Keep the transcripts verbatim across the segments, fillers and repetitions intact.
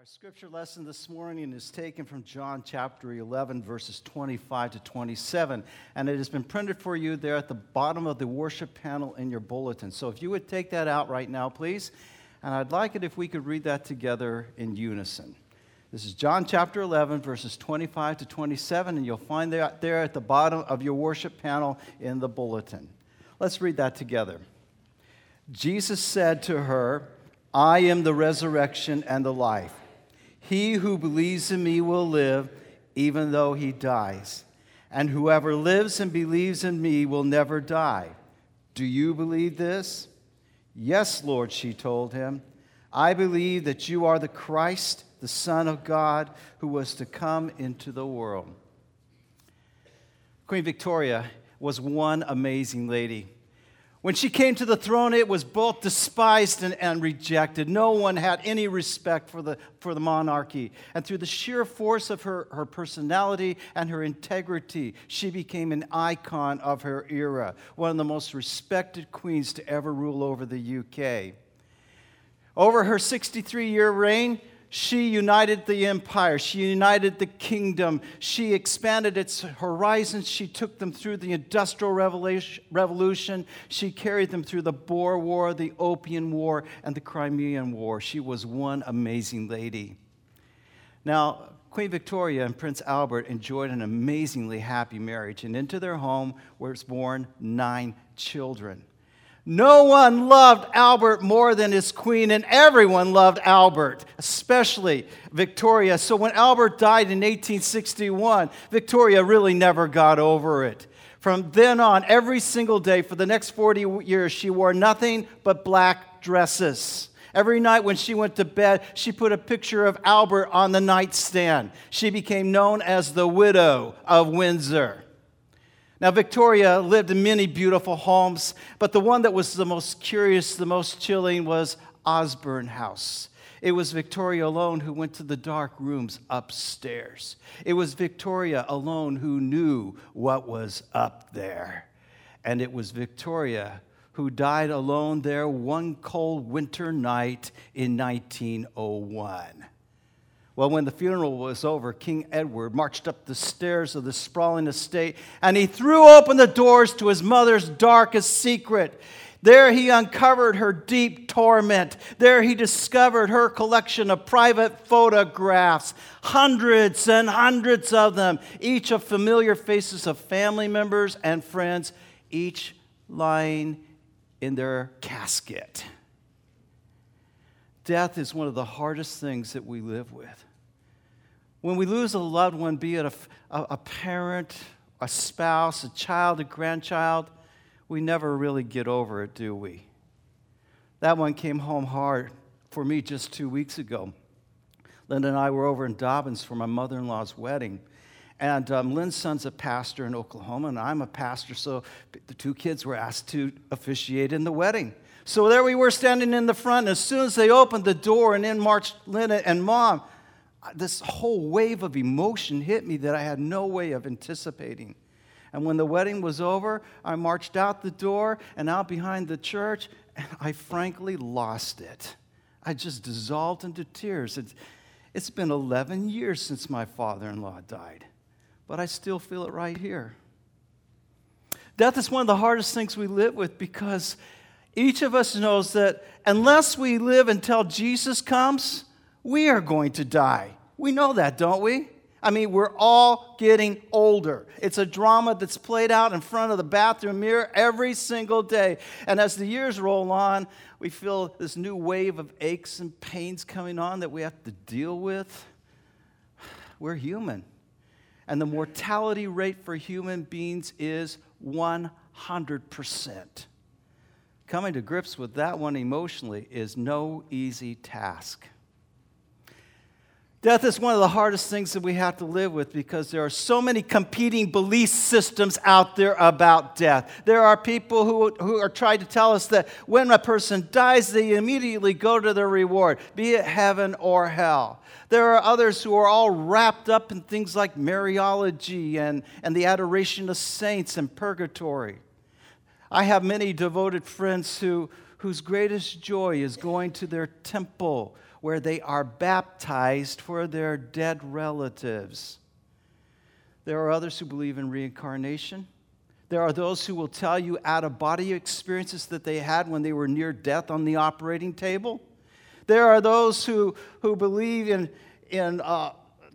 Our scripture lesson this morning is taken from John chapter eleven, verses twenty-five to twenty-seven, and it has been printed for you there at the bottom of the worship panel in your bulletin. So if you would take that out right now, please, and I'd like it if we could read that together in unison. This is John chapter eleven, verses twenty-five to twenty-seven, and you'll find that there at the bottom of your worship panel in the bulletin. Let's read that together. Jesus said to her, "I am the resurrection and the life. He who believes in me will live, even though he dies. And whoever lives and believes in me will never die. Do you believe this?" "Yes, Lord," she told him. "I believe that you are the Christ, the Son of God, who was to come into the world." Queen Victoria was one amazing lady. When she came to the throne, it was both despised and, and rejected. No one had any respect for the, for the monarchy. And through the sheer force of her, her personality and her integrity, she became an icon of her era, one of the most respected queens to ever rule over the U K. Over her sixty-three-year reign, she united the empire. She united the kingdom. She expanded its horizons. She took them through the Industrial Revolution. She carried them through the Boer War, the Opium War, and the Crimean War. She was one amazing lady. Now, Queen Victoria and Prince Albert enjoyed an amazingly happy marriage, and into their home were born nine children. No one loved Albert more than his queen, and everyone loved Albert, especially Victoria. So when Albert died in eighteen sixty-one, Victoria really never got over it. From then on, every single day for the next forty years, she wore nothing but black dresses. Every night when she went to bed, she put a picture of Albert on the nightstand. She became known as the Widow of Windsor. Now, Victoria lived in many beautiful homes, but the one that was the most curious, the most chilling was Osborne House. It was Victoria alone who went to the dark rooms upstairs. It was Victoria alone who knew what was up there. And it was Victoria who died alone there one cold winter night in nineteen oh one. Well, when the funeral was over, King Edward marched up the stairs of the sprawling estate, and he threw open the doors to his mother's darkest secret. There he uncovered her deep torment. There he discovered her collection of private photographs, hundreds and hundreds of them, each of familiar faces of family members and friends, each lying in their casket. Death is one of the hardest things that we live with. When we lose a loved one, be it a, a, a parent, a spouse, a child, a grandchild, we never really get over it, do we? That one came home hard for me just two weeks ago. Linda and I were over in Dobbins for my mother-in-law's wedding. And um, Lynn's son's a pastor in Oklahoma, and I'm a pastor, so the two kids were asked to officiate in the wedding. So there we were standing in the front, and as soon as they opened the door and in marched Linda and Mom, this whole wave of emotion hit me that I had no way of anticipating. And when the wedding was over, I marched out the door and out behind the church, and I frankly lost it. I just dissolved into tears. It's, it's been eleven years since my father-in-law died, but I still feel it right here. Death is one of the hardest things we live with because each of us knows that unless we live until Jesus comes, we are going to die. We know that, don't we? I mean, we're all getting older. It's a drama that's played out in front of the bathroom mirror every single day. And as the years roll on, we feel this new wave of aches and pains coming on that we have to deal with. We're human. And the mortality rate for human beings is one hundred percent. Coming to grips with that one emotionally is no easy task. Death is one of the hardest things that we have to live with because there are so many competing belief systems out there about death. There are people who, who are trying to tell us that when a person dies, they immediately go to their reward, be it heaven or hell. There are others who are all wrapped up in things like Mariology and, and the adoration of saints and purgatory. I have many devoted friends who whose greatest joy is going to their temple where they are baptized for their dead relatives. There are others who believe in reincarnation. There are those who will tell you out-of-body experiences that they had when they were near death on the operating table. There are those who, who believe in, in uh,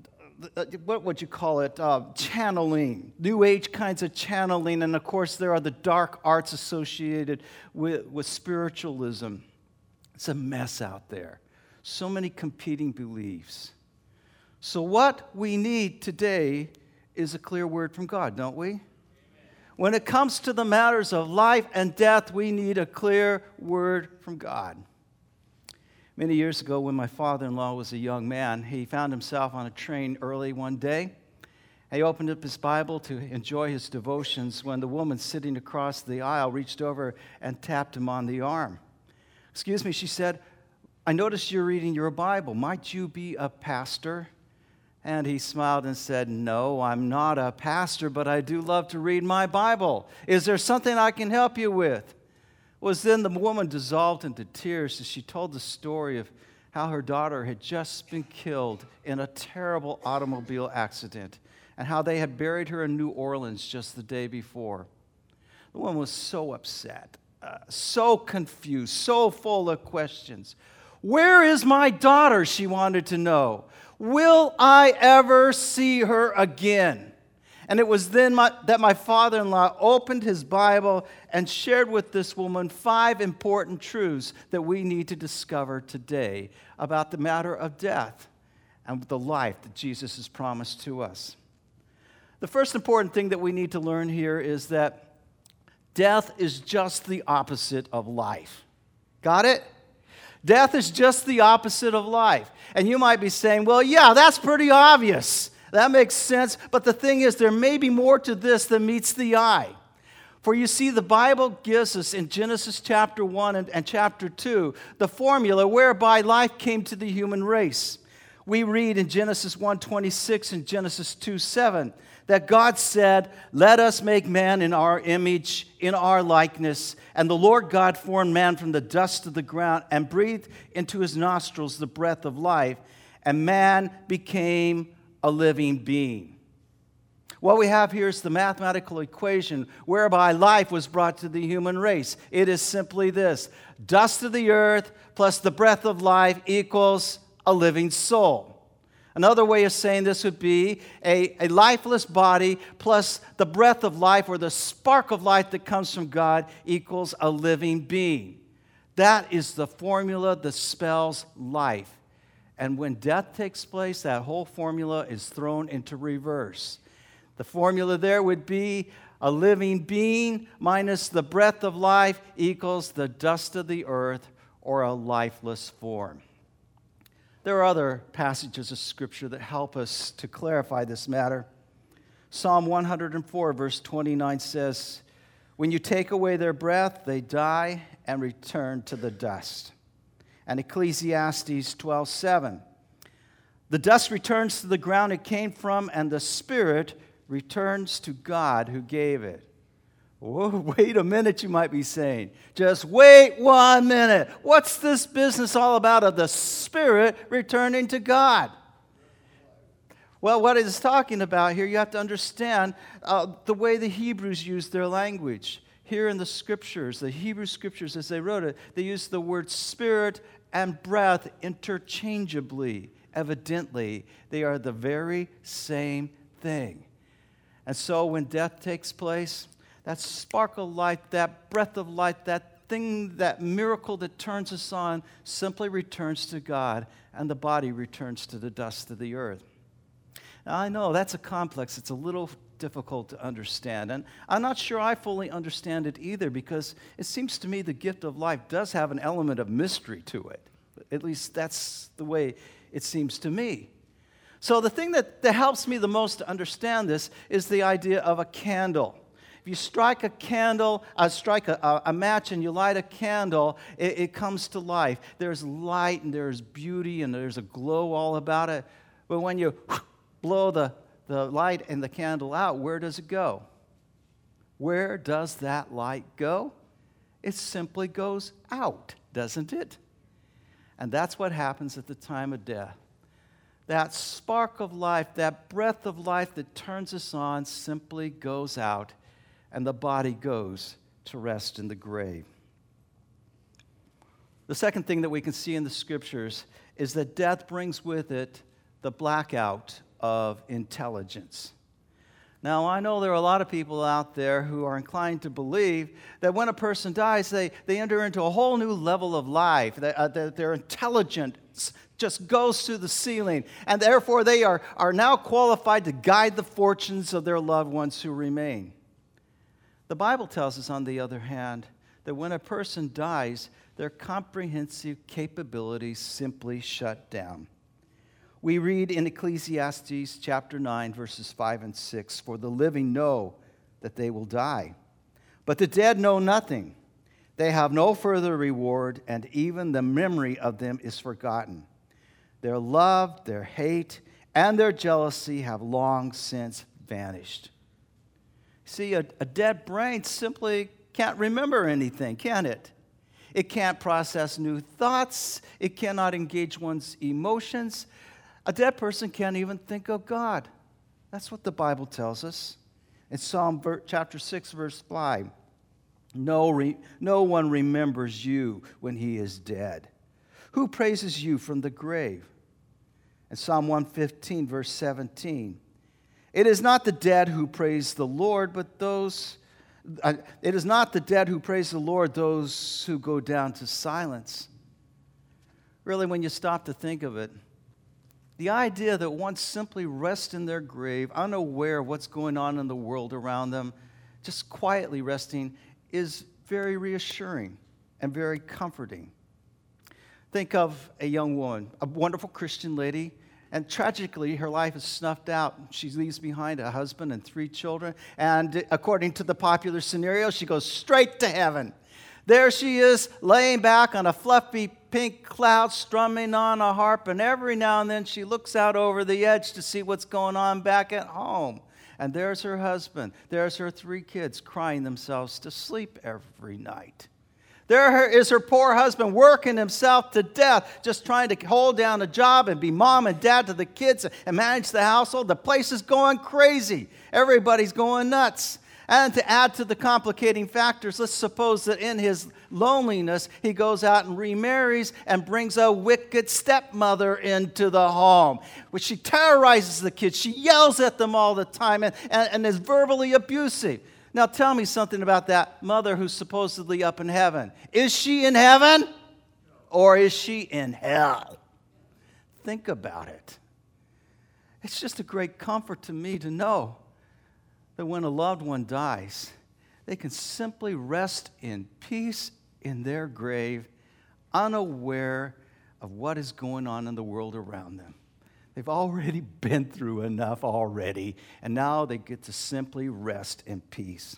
what would you call it, uh, channeling, New Age kinds of channeling. And, of course, there are the dark arts associated with, with spiritualism. It's a mess out there. So many competing beliefs. So what we need today is a clear word from God, don't we? Amen. When it comes to the matters of life and death, we need a clear word from God. Many years ago, when my father-in-law was a young man, he found himself on a train early one day. He opened up his Bible to enjoy his devotions when the woman sitting across the aisle reached over and tapped him on the arm. "Excuse me," she said, "I noticed you're reading your Bible. Might you be a pastor?" And he smiled and said, "No, I'm not a pastor, but I do love to read my Bible. Is there something I can help you with?" Was then the woman dissolved into tears as she told the story of how her daughter had just been killed in a terrible automobile accident and how they had buried her in New Orleans just the day before. The woman was so upset, uh, so confused, so full of questions. Where is my daughter, she wanted to know. Will I ever see her again? And it was then my, that my father-in-law opened his Bible and shared with this woman five important truths that we need to discover today about the matter of death and the life that Jesus has promised to us. The first important thing that we need to learn here is that death is just the opposite of life. Got it? Death is just the opposite of life. And you might be saying, well, yeah, that's pretty obvious. That makes sense. But the thing is, there may be more to this than meets the eye. For you see, the Bible gives us in Genesis chapter one and, and chapter two the formula whereby life came to the human race. We read in Genesis one twenty-six and Genesis two seven that God said, "Let us make man in our image, in our likeness. And the Lord God formed man from the dust of the ground and breathed into his nostrils the breath of life. And man became a living being." What we have here is the mathematical equation whereby life was brought to the human race. It is simply this: dust of the earth plus the breath of life equals a living soul. Another way of saying this would be a, a lifeless body plus the breath of life or the spark of life that comes from God equals a living being. That is the formula that spells life. And when death takes place, that whole formula is thrown into reverse. The formula there would be a living being minus the breath of life equals the dust of the earth or a lifeless form. There are other passages of Scripture that help us to clarify this matter. Psalm one hundred four, verse twenty-nine says, "When you take away their breath, they die and return to the dust." And Ecclesiastes twelve seven, "The dust returns to the ground it came from, and the spirit returns to God who gave it." Whoa, wait a minute, you might be saying. Just wait one minute. What's this business all about of the spirit returning to God? Well, what it's talking about here, you have to understand uh, the way the Hebrews used their language. Here in the Scriptures, the Hebrew Scriptures, as they wrote it, they used the word spirit and breath interchangeably. Evidently, they are the very same thing. And so when death takes place, that spark of life, that breath of life, that thing, that miracle that turns us on simply returns to God, and the body returns to the dust of the earth. Now, I know that's a complex. It's a little difficult to understand, and I'm not sure I fully understand it either, because it seems to me the gift of life does have an element of mystery to it. At least that's the way it seems to me. So the thing that, that helps me the most to understand this is the idea of a candle. If you strike a candle, uh, strike a, a match and you light a candle, it, it comes to life. There's light and there's beauty and there's a glow all about it. But when you blow the, the light and the candle out, where does it go? Where does that light go? It simply goes out, doesn't it? And that's what happens at the time of death. That spark of life, that breath of life that turns us on simply goes out, and the body goes to rest in the grave. The second thing that we can see in the Scriptures is that death brings with it the blackout of intelligence. Now, I know there are a lot of people out there who are inclined to believe that when a person dies, they, they enter into a whole new level of life, that, uh, that their intelligence just goes through the ceiling, and therefore they are, are now qualified to guide the fortunes of their loved ones who remain. The Bible tells us, on the other hand, that when a person dies, their comprehensive capabilities simply shut down. We read in Ecclesiastes chapter nine, verses five and six, "For the living know that they will die, but the dead know nothing. They have no further reward, and even the memory of them is forgotten. Their love, their hate, and their jealousy have long since vanished." See, a, a dead brain simply can't remember anything, can it? It can't process new thoughts. It cannot engage one's emotions. A dead person can't even think of God. That's what the Bible tells us. In Psalm chapter six, verse five, no, re, no one remembers you when he is dead. Who praises you from the grave? In Psalm one fifteen, verse seventeen, it is not the dead who praise the Lord, but those, uh, it is not the dead who praise the Lord, those who go down to silence. Really, when you stop to think of it, the idea that one simply rests in their grave, unaware of what's going on in the world around them, just quietly resting, is very reassuring and very comforting. Think of a young woman, a wonderful Christian lady, and tragically, her life is snuffed out. She leaves behind a husband and three children, and according to the popular scenario, she goes straight to heaven. There she is, laying back on a fluffy pink cloud, strumming on a harp, and every now and then she looks out over the edge to see what's going on back at home. And there's her husband, there's her three kids crying themselves to sleep every night. There is her poor husband working himself to death, just trying to hold down a job and be mom and dad to the kids and manage the household. The place is going crazy. Everybody's going nuts. And to add to the complicating factors, let's suppose that in his loneliness, he goes out and remarries and brings a wicked stepmother into the home, which she terrorizes the kids. She yells at them all the time and, and, and is verbally abusive. Now tell me something about that mother who's supposedly up in heaven. Is she in heaven or is she in hell? Think about it. It's just a great comfort to me to know that when a loved one dies, they can simply rest in peace in their grave, unaware of what is going on in the world around them. They've already been through enough already, and now they get to simply rest in peace.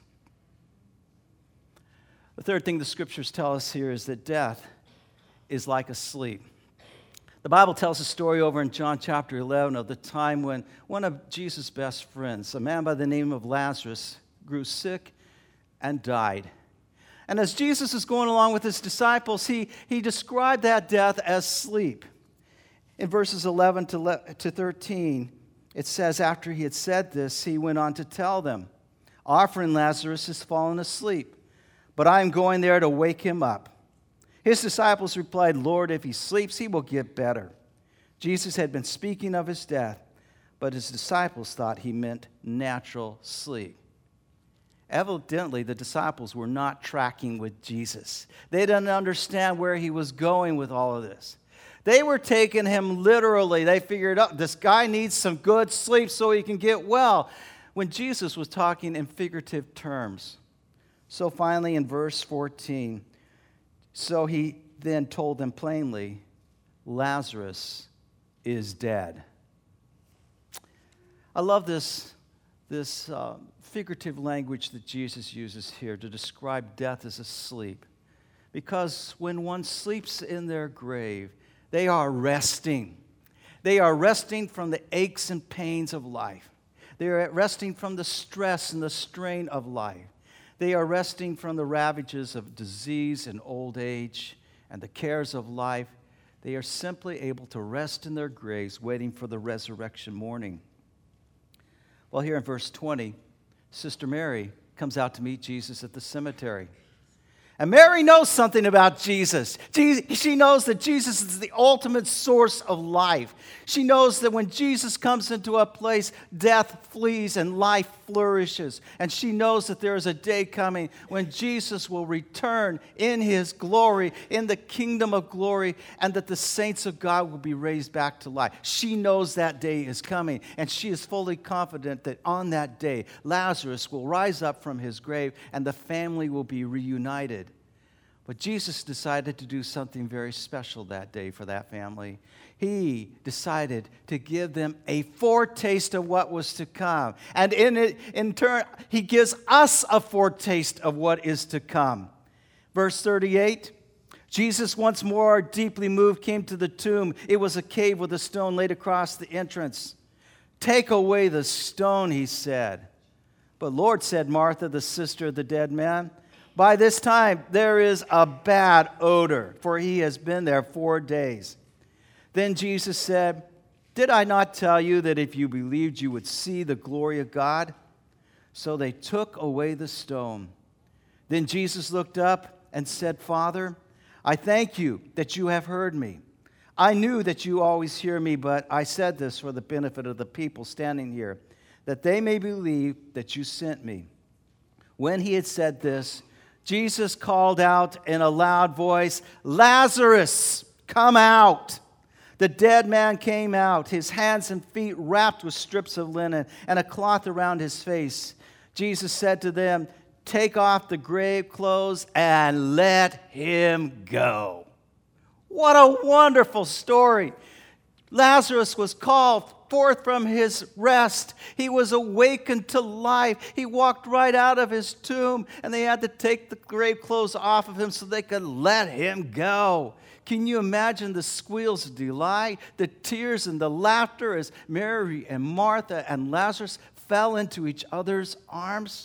The third thing the Scriptures tell us here is that death is like a sleep. The Bible tells a story over in John chapter eleven of the time when one of Jesus' best friends, a man by the name of Lazarus, grew sick and died. And as Jesus is going along with his disciples, he, he described that death as sleep. In verses eleven to thirteen, it says, after he had said this, he went on to tell them, "Our friend Lazarus has fallen asleep, but I am going there to wake him up." His disciples replied, "Lord, if he sleeps, he will get better." Jesus had been speaking of his death, but his disciples thought he meant natural sleep. Evidently, the disciples were not tracking with Jesus. They didn't understand where he was going with all of this. They were taking him literally. They figured, oh, this guy needs some good sleep so he can get well, when Jesus was talking in figurative terms. So finally, in verse fourteen, so he then told them plainly, "Lazarus is dead." I love this, this uh, figurative language that Jesus uses here to describe death as a sleep. Because when one sleeps in their grave, they are resting. They are resting from the aches and pains of life. They are resting from the stress and the strain of life. They are resting from the ravages of disease and old age and the cares of life. They are simply able to rest in their graves, waiting for the resurrection morning. Well, here in verse twenty, Sister Mary comes out to meet Jesus at the cemetery. And Mary knows something about Jesus. She knows that Jesus is the ultimate source of life. She knows that when Jesus comes into a place, death flees and life flourishes. And she knows that there is a day coming when Jesus will return in his glory, in the kingdom of glory, and that the saints of God will be raised back to life. She knows that day is coming, and she is fully confident that on that day, Lazarus will rise up from his grave and the family will be reunited. But Jesus decided to do something very special that day for that family. He decided to give them a foretaste of what was to come. And in it, in turn, he gives us a foretaste of what is to come. Verse thirty-eight, Jesus, once more deeply moved, came to the tomb. It was a cave with a stone laid across the entrance. "Take away the stone," he said. "But Lord," said Martha, the sister of the dead man, "by this time there is a bad odor, for he has been there four days." Then Jesus said, "Did I not tell you that if you believed you would see the glory of God?" So they took away the stone. Then Jesus looked up and said, "Father, I thank you that you have heard me. I knew that you always hear me, but I said this for the benefit of the people standing here, that they may believe that you sent me." When he had said this, Jesus called out in a loud voice, "Lazarus, come out!" The dead man came out, his hands and feet wrapped with strips of linen and a cloth around his face. Jesus said to them, "Take off the grave clothes and let him go." What a wonderful story. Lazarus was called forth from his rest. He was awakened to life. He walked right out of his tomb, and they had to take the grave clothes off of him so they could let him go. Can you imagine the squeals of delight, the tears and the laughter as Mary and Martha and Lazarus fell into each other's arms?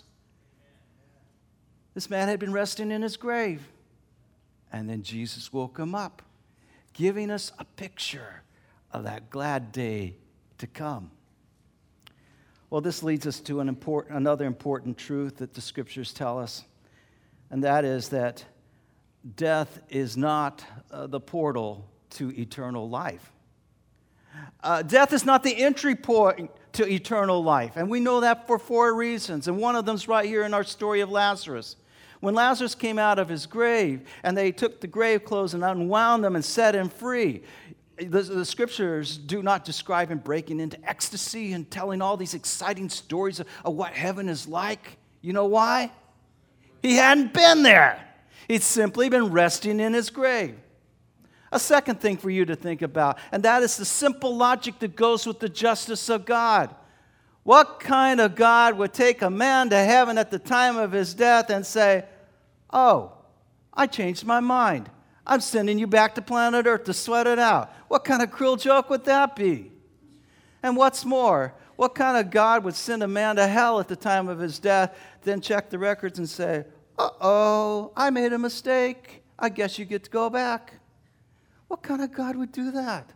This man had been resting in his grave, and then Jesus woke him up, giving us a picture of that glad day to come. Well, this leads us to an important, another important truth that the Scriptures tell us, and that is that death is not uh, the portal to eternal life. Uh, death is not the entry point to eternal life, and we know that for four reasons, and one of them is right here in our story of Lazarus. When Lazarus came out of his grave, and they took the grave clothes and unwound them and set him free, The, the Scriptures do not describe him breaking into ecstasy and telling all these exciting stories of, of what heaven is like. You know why? He hadn't been there. He'd simply been resting in his grave. A second thing for you to think about, and that is the simple logic that goes with the justice of God. What kind of God would take a man to heaven at the time of his death and say, "Oh, I changed my mind. I'm sending you back to planet Earth to sweat it out"? What kind of cruel joke would that be? And what's more, what kind of God would send a man to hell at the time of his death, then check the records and say, "Uh-oh, I made a mistake. I guess you get to go back"? What kind of God would do that?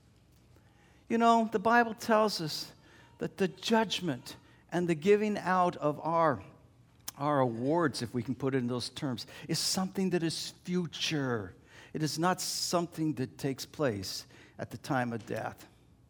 You know, the Bible tells us that the judgment and the giving out of our Our awards, if we can put it in those terms, is something that is future. It is not something that takes place at the time of death.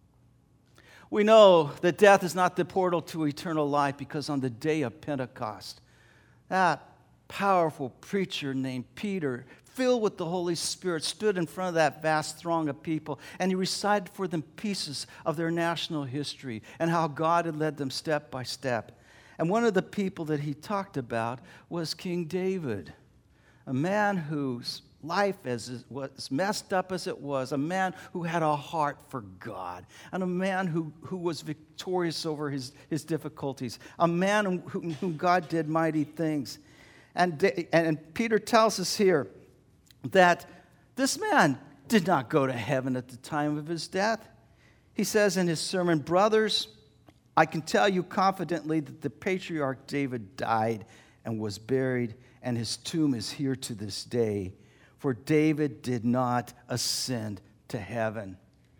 We know that death is not the portal to eternal life because on the day of Pentecost, that powerful preacher named Peter, filled with the Holy Spirit, stood in front of that vast throng of people, and he recited for them pieces of their national history and how God had led them step by step. And one of the people that he talked about was King David, a man whose life, as was messed up as it was, a man who had a heart for God, and a man who, who was victorious over his, his difficulties, a man whom, whom God did mighty things. And, and Peter tells us here that this man did not go to heaven at the time of his death. He says in his sermon, "Brothers, I can tell you confidently that the patriarch David died and was buried, and his tomb is here to this day. For David did not ascend to heaven.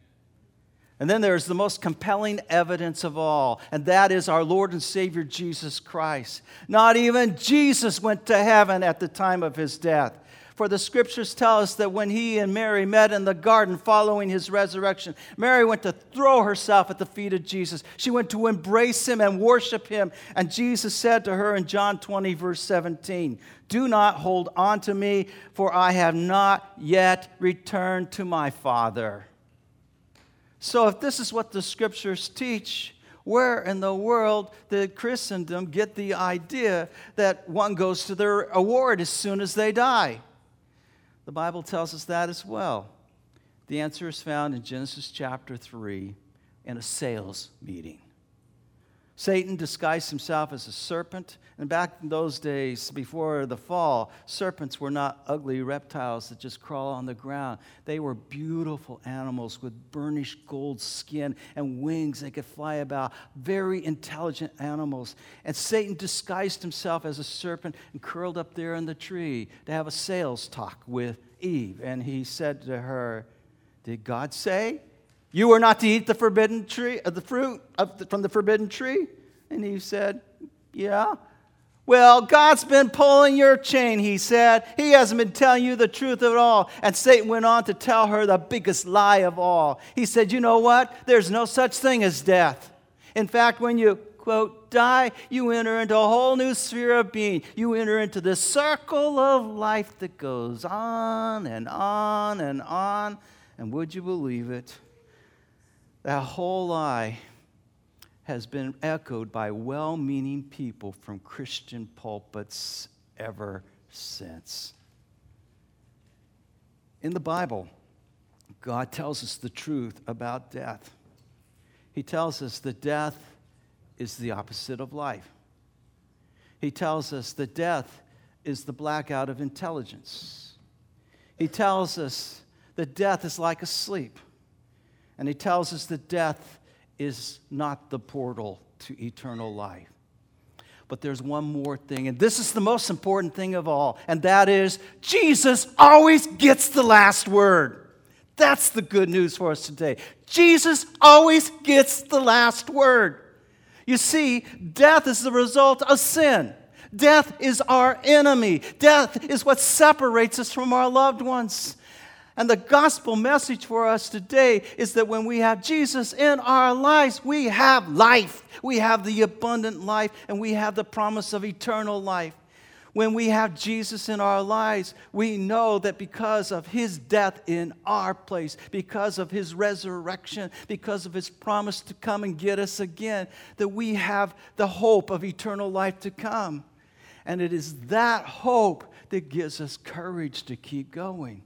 And then there's the most compelling evidence of all, and that is our Lord and Savior Jesus Christ. Not even Jesus went to heaven at the time of his death. For the scriptures tell us that when he and Mary met in the garden following his resurrection, Mary went to throw herself at the feet of Jesus. She went to embrace him and worship him. And Jesus said to her in John twenty, verse seventeen, "Do not hold on to me, for I have not yet returned to my Father." So if this is what the scriptures teach, where in the world did Christendom get the idea that one goes to their award as soon as they die? The Bible tells us that as well. The answer is found in Genesis chapter three in a sales meeting. Satan disguised himself as a serpent, and back in those days, before the fall, serpents were not ugly reptiles that just crawl on the ground. They were beautiful animals with burnished gold skin and wings. They could fly about, very intelligent animals. And Satan disguised himself as a serpent and curled up there in the tree to have a sales talk with Eve. And he said to her, "Did God say you are not to eat the forbidden tree, of the fruit of the, from the forbidden tree?" And Eve said, "Yeah." "Well, God's been pulling your chain," he said. "He hasn't been telling you the truth at all." And Satan went on to tell her the biggest lie of all. He said, "You know what? There's no such thing as death. In fact, when you, quote, die, you enter into a whole new sphere of being. You enter into this circle of life that goes on and on and on." And would you believe it? That whole lie has been echoed by well-meaning people from Christian pulpits ever since. In the Bible, God tells us the truth about death. He tells us that death is the opposite of life. He tells us that death is the blackout of intelligence. He tells us that death is like a sleep. And he tells us that death is not the portal to eternal life. But there's one more thing, and this is the most important thing of all, and that is Jesus always gets the last word. That's the good news for us today. Jesus always gets the last word. You see, death is the result of sin. Death is our enemy. Death is what separates us from our loved ones. And the gospel message for us today is that when we have Jesus in our lives, we have life. We have the abundant life, and we have the promise of eternal life. When we have Jesus in our lives, we know that because of his death in our place, because of his resurrection, because of his promise to come and get us again, that we have the hope of eternal life to come. And it is that hope that gives us courage to keep going.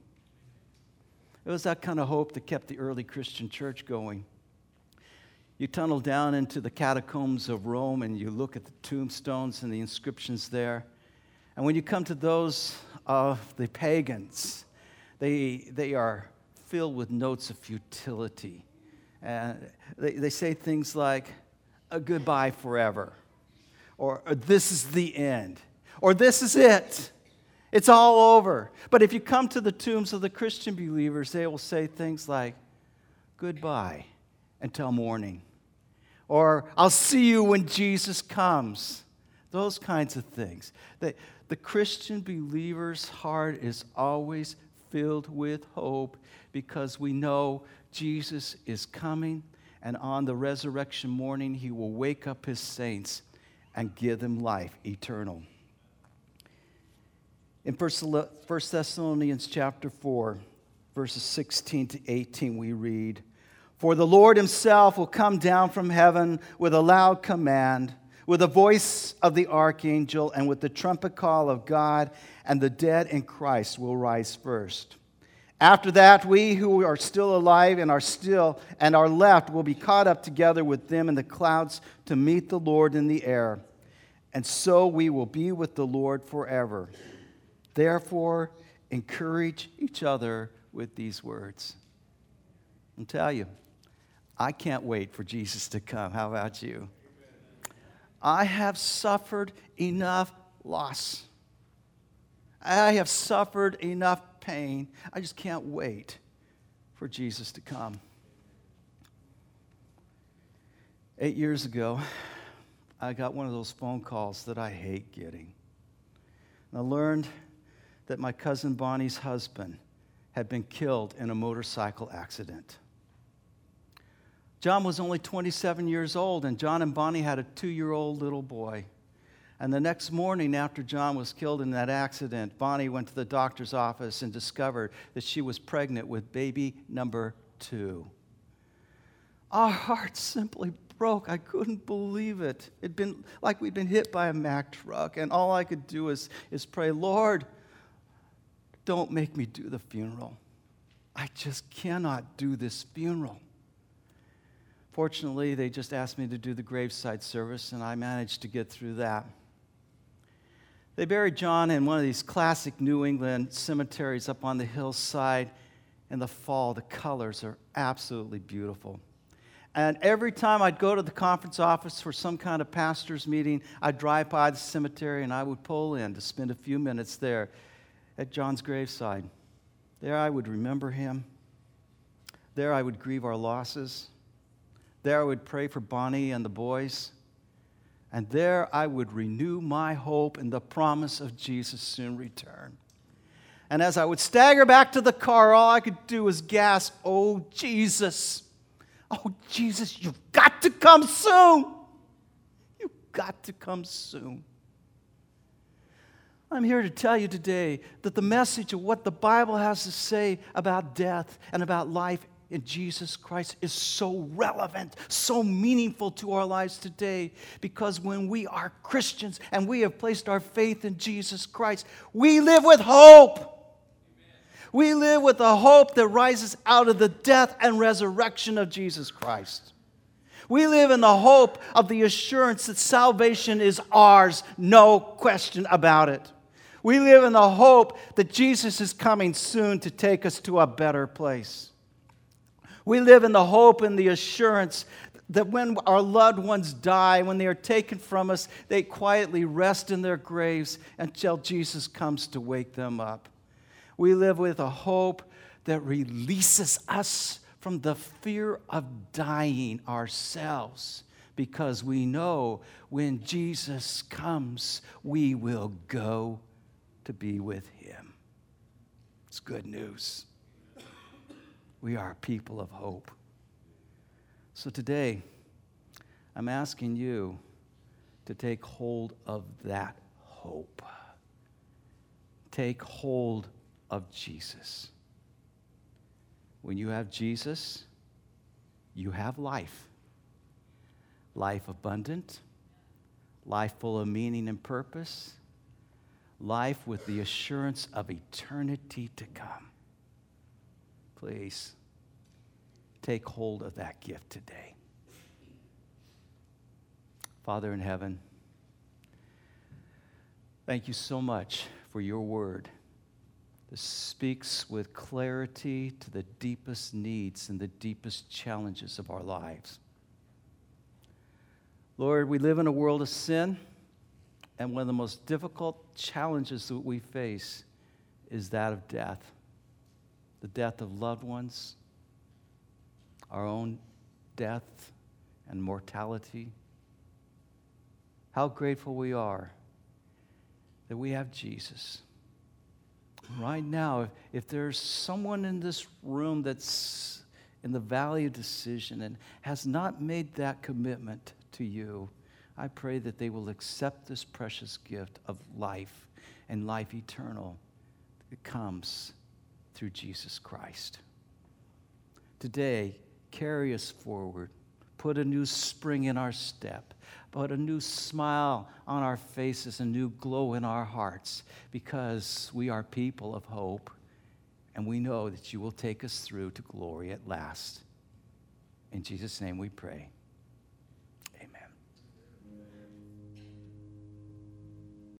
It was that kind of hope that kept the early Christian church going. You tunnel down into the catacombs of Rome and you look at the tombstones and the inscriptions there. And when you come to those of the pagans, they, they are filled with notes of futility. And they, they say things like, "A goodbye forever," or "This is the end," or "This is it. It's all over." But if you come to the tombs of the Christian believers, they will say things like, "Goodbye until morning," or "I'll see you when Jesus comes." Those kinds of things. The, the Christian believer's heart is always filled with hope because we know Jesus is coming, and on the resurrection morning, he will wake up his saints and give them life eternal. In First Thessalonians chapter four, verses sixteen to eighteen, we read, "For the Lord himself will come down from heaven with a loud command, with the voice of the archangel, and with the trumpet call of God, and the dead in Christ will rise first. After that, we who are still alive and are still and are left will be caught up together with them in the clouds to meet the Lord in the air. And so we will be with the Lord forever. Therefore, encourage each other with these words." I'll tell you, I can't wait for Jesus to come. How about you? I have suffered enough loss. I have suffered enough pain. I just can't wait for Jesus to come. Eight years ago, I got one of those phone calls that I hate getting. And I learned that my cousin Bonnie's husband had been killed in a motorcycle accident. John was only twenty-seven years old, and John and Bonnie had a two-year-old little boy. And the next morning after John was killed in that accident, Bonnie went to the doctor's office and discovered that she was pregnant with baby number two. Our hearts simply broke. I couldn't believe it. It'd been like we'd been hit by a Mack truck, and all I could do is, is pray, Lord, don't make me do the funeral. I just cannot do this funeral. Fortunately, they just asked me to do the graveside service, and I managed to get through that. They buried John in one of these classic New England cemeteries up on the hillside. In the fall, the colors are absolutely beautiful. And every time I'd go to the conference office for some kind of pastor's meeting, I'd drive by the cemetery and I would pull in to spend a few minutes there at John's graveside. There I would remember him. There I would grieve our losses. There I would pray for Bonnie and the boys. And there I would renew my hope in the promise of Jesus' soon return. And as I would stagger back to the car, all I could do was gasp, oh, Jesus. Oh, Jesus, you've got to come soon. You've got to come soon. I'm here to tell you today that the message of what the Bible has to say about death and about life in Jesus Christ is so relevant, so meaningful to our lives today, because when we are Christians and we have placed our faith in Jesus Christ, we live with hope. Amen. We live with a hope that rises out of the death and resurrection of Jesus Christ. We live in the hope of the assurance that salvation is ours, no question about it. We live in the hope that Jesus is coming soon to take us to a better place. We live in the hope and the assurance that when our loved ones die, when they are taken from us, they quietly rest in their graves until Jesus comes to wake them up. We live with a hope that releases us from the fear of dying ourselves, because we know when Jesus comes, we will go to be with him. It's good news. We are a people of hope. So today, I'm asking you to take hold of that hope. Take hold of Jesus. When you have Jesus, you have life. Life abundant, life full of meaning and purpose, life with the assurance of eternity to come. Please take hold of that gift today. Father in heaven, thank you so much for your word that speaks with clarity to the deepest needs and the deepest challenges of our lives. Lord, we live in a world of sin, and one of the most difficult challenges that we face is that of death. The death of loved ones, our own death and mortality. How grateful we are that we have Jesus. Right now, if, if there's someone in this room that's in the valley of decision and has not made that commitment to you, I pray that they will accept this precious gift of life and life eternal that comes through Jesus Christ. Today, carry us forward. Put a new spring in our step. Put a new smile on our faces, a new glow in our hearts, because we are people of hope, and we know that you will take us through to glory at last. In Jesus' name we pray.